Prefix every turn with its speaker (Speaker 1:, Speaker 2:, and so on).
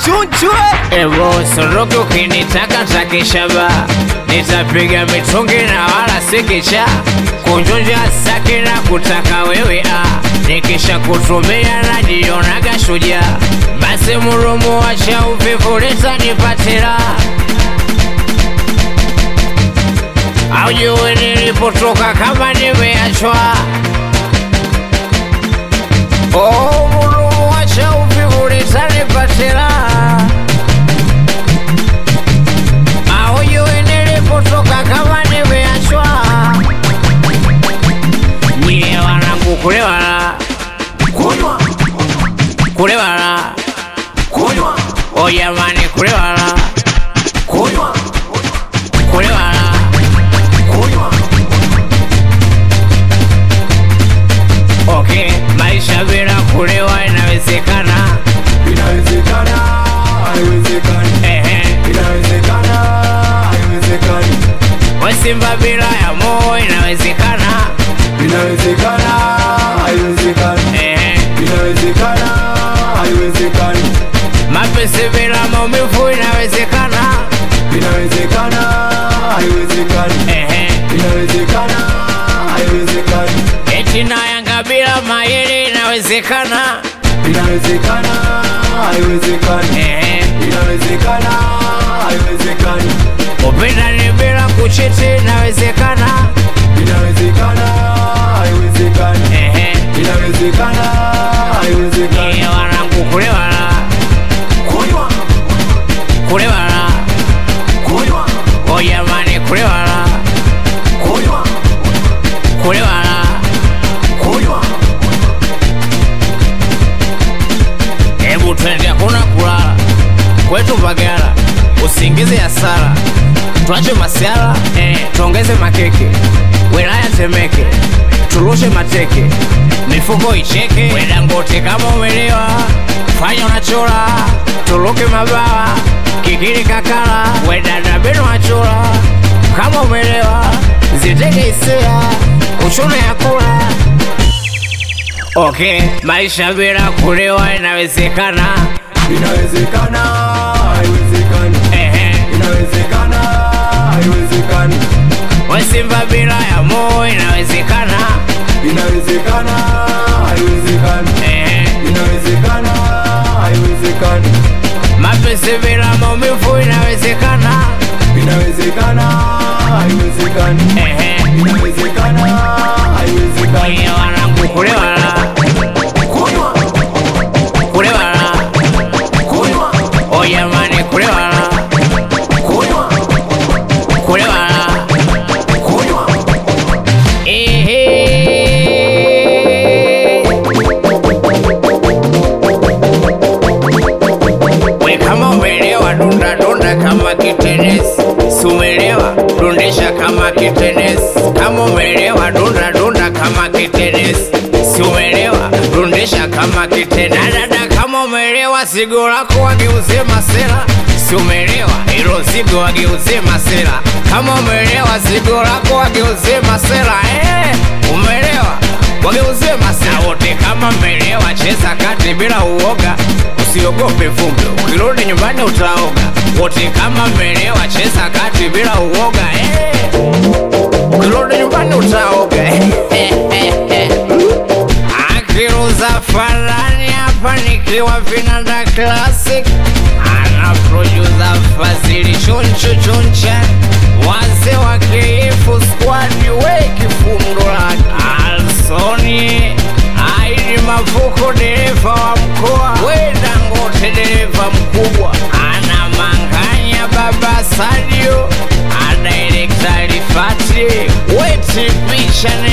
Speaker 1: chunchwe.
Speaker 2: Evo soroke ukinitaka takishaba, nitapiga mitungi na wala sikicha, kunjonja saki na kutaka wewe nikisha kutumia na jionaga shujaa. Basi murumu wacha uvivu leta nipatira, aujue nilipotoka kama nimeachwa. Oh, murumu wacha uvivu leta nipatira, aujue nilipotoka kama nimeachwa. Nye wanangu kulewala,
Speaker 1: Kunywa,
Speaker 2: kulewala,
Speaker 1: kunywa,
Speaker 2: oh jamani kulewala,
Speaker 1: kunywa,
Speaker 2: kulewala.
Speaker 1: kunywa.
Speaker 2: Okay, maisha bila kulewa inawezekana.
Speaker 1: Inawezekana, haiwezekani. Inawezekana, haiwezekani.
Speaker 2: Wasimba bila ya moyo inawezekana.
Speaker 1: Inawezekana, haiwezekani. Inawezekana, haiwezekani.
Speaker 2: Mapenzi bila maumivu inawezekana.
Speaker 1: Inawezekana, haiwezekani. Inawezekana, haiwezekani.
Speaker 2: Eti na Yanga bila Mayele inawezekana.
Speaker 1: Inawezekana, haiwezekani. Inawezekana, haiwezekani.
Speaker 2: Upendani bila kuchiti inawezekana.
Speaker 1: Inawezekana, haiwezekani. Inawezekana, haiwezekani.
Speaker 2: Nye wanangu kulewala,
Speaker 1: Kunywa,
Speaker 2: kulewala,
Speaker 1: kunywa,
Speaker 2: oh jamani kulewala,
Speaker 1: kunywa,
Speaker 2: kulewala.
Speaker 1: kunywa.
Speaker 2: Hebu twende hakuna kulala kwetu Mbagala, usingize hasara, tuache masiala, tuongeze makeke, wilaya Temeke, turushe mateke, mifuko icheke, wenda ngote kama umelewa, fanya unachola, turuke mabawa, kikiri kakala, wenda nabeno achola, kama umelewa, ziteke isia, uchune ya kula. Okay, maisha bila kulewa inawezekana.
Speaker 1: Inawezekana, haiwezekani. Inawezekana, haiwezekani.
Speaker 2: Wasimba bila ya moyo inawezekana.
Speaker 1: Inawezekana, haiwezekani. Inawezekana, haiwezekani.
Speaker 2: Mapenzi bila maumivu inawezekana.
Speaker 1: Inawezekana, haiwezekani. Inawezekana, haiwezekani.
Speaker 2: Nye wanangu kulewala,
Speaker 1: Kunywa,
Speaker 2: kulewala,
Speaker 1: kunywa,
Speaker 2: oh jamani kulewala,
Speaker 1: kunywa,
Speaker 2: kulewala.
Speaker 1: kunywa.
Speaker 2: We kama umelewa dunda dunda kama kitenesi, sumelewa dundisha kama kitenesi. Kama umelewa dunda dunda kama kitenesi, sumelewa dundisha kama kitenesi. Dada kama umelewa zigo lako wageuze masela, sumelewa ilo zigo wageuze masela. Kama umelewa zigo lako wageuze masela, umelewa wageuze masela. Wote kama umelewa cheza kati bila uoga, usiogope vumbi, ukirudi nyumbani utaoga. Wote kama mmelewa cheza kati bila uoga, ukirudi nyumbani utaoga. Akiruza farani hapa nikiwa Vinanda Classic, ana producer Fazili Chunchu Chuncha, wazee wa KF Squad we kifundo lake Alsoni Aidi Mavuko dereva wa mkoa, we Dangote dereva mkubwa, ana Manganya baba Sadio, ana Director Rifati, we Tipisha